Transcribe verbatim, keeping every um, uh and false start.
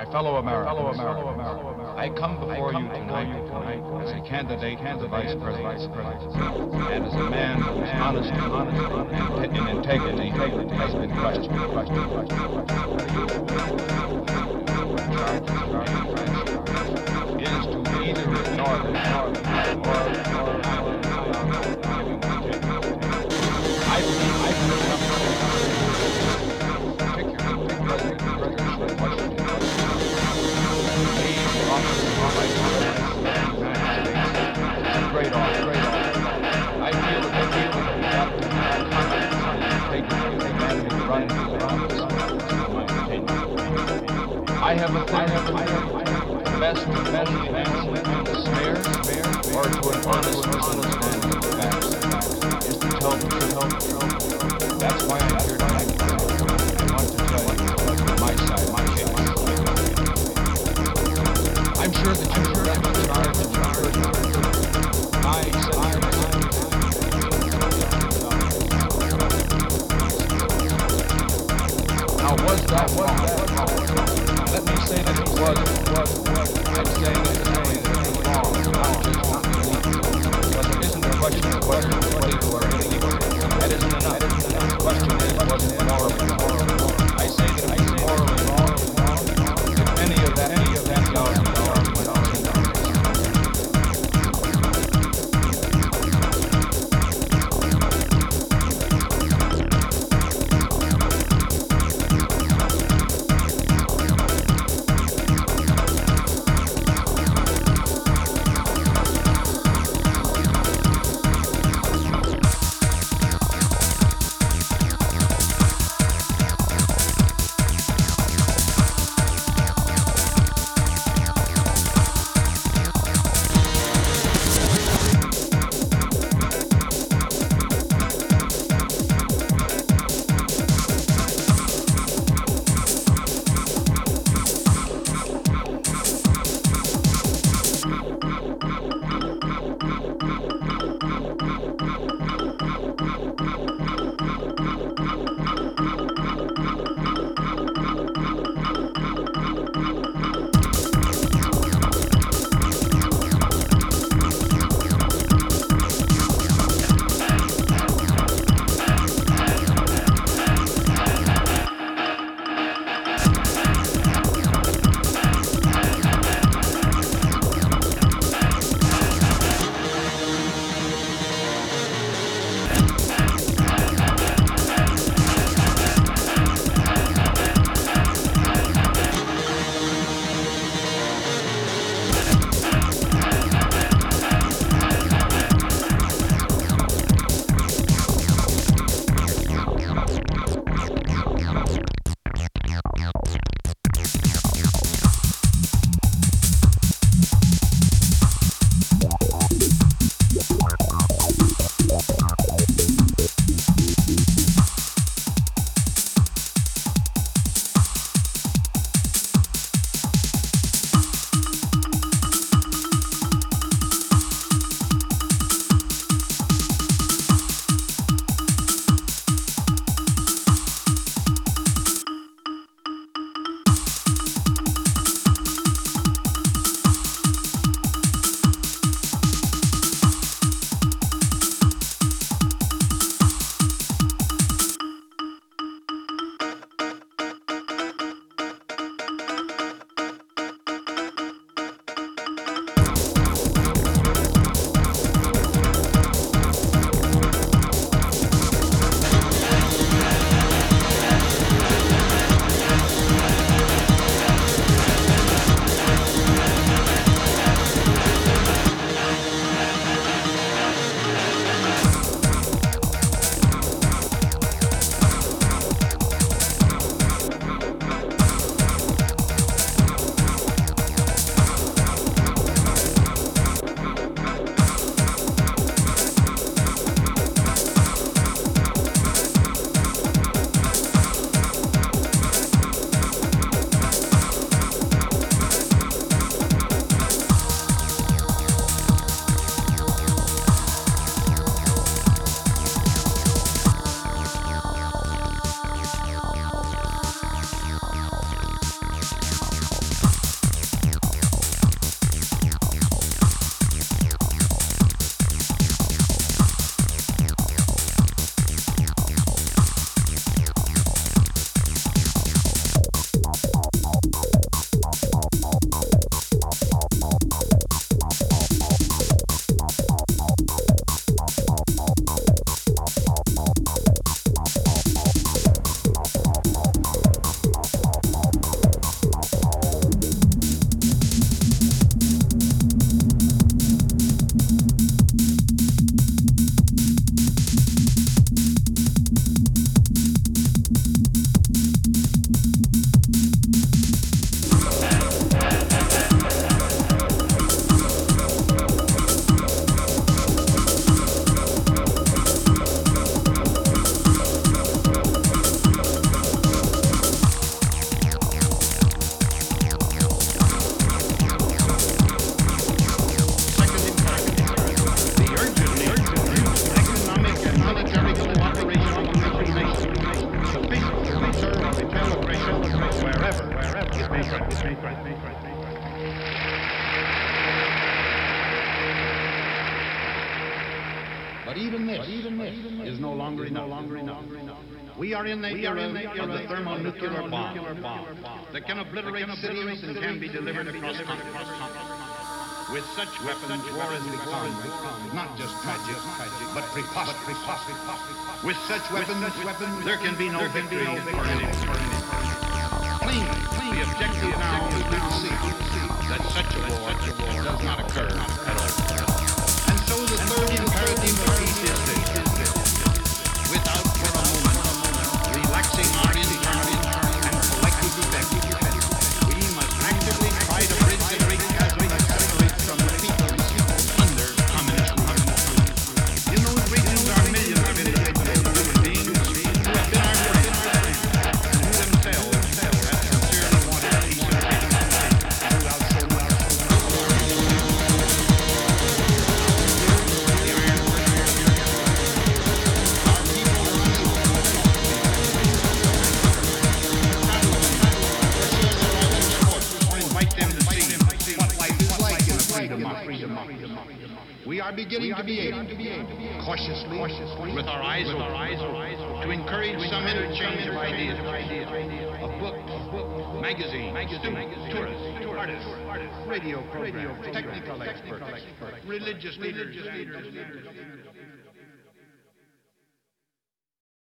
fellow Americans, I come before you tonight as a candidate for the vice president, and as a man whose honesty and integrity has been questioned. Is to either ignore them or I believe I believe Great off, great off. I feel that they feel that we have to take the running for the office. I have a thing of the best to best eventually to smear, smear, or to an honest misunderstanding of the facts is to tell the truth. That's why I'm here tonight. I want to tell you my side, my case. I'm sure that you're sure that you're charged, charged, charged. I said, I Now was that, was that, let me say that it was, was, was, I'm saying that it's wrong, not just not believable. But it isn't a question of whether it's legal or illegal. That isn't enough. The question is, was it morally wrong? I say that it was morally wrong, if any of that, any of that thousand dollars went on in But even this, but even this is no longer enough. No longer enough. We are in the we era, in the era of the thermonuclear bomb, bomb that can obliterate cities and can be delivered across continents. With such weapons, war has become not just tragic, but preposterous. With such weapons, there can be no victory for anyone. Plainly, the objective now is to see that such a war does not occur at all. And so the third imperative of peace is this: without for a moment relaxing our internal and collective defense, we must actively try to bridge the great chasm that separates from the people under communist rule. In those regions are millions of individual human beings who have been our friends and who themselves have sincerely wanted peace and freedom throughout so much. The iron work, our people are invite them to see what life is like in the freedom of freedom. We are beginning to be able, cautiously, with our eyes open, to encourage some interchange of ideas, of books, magazines, students, tourists, artists, radio programs, technical experts, religious leaders.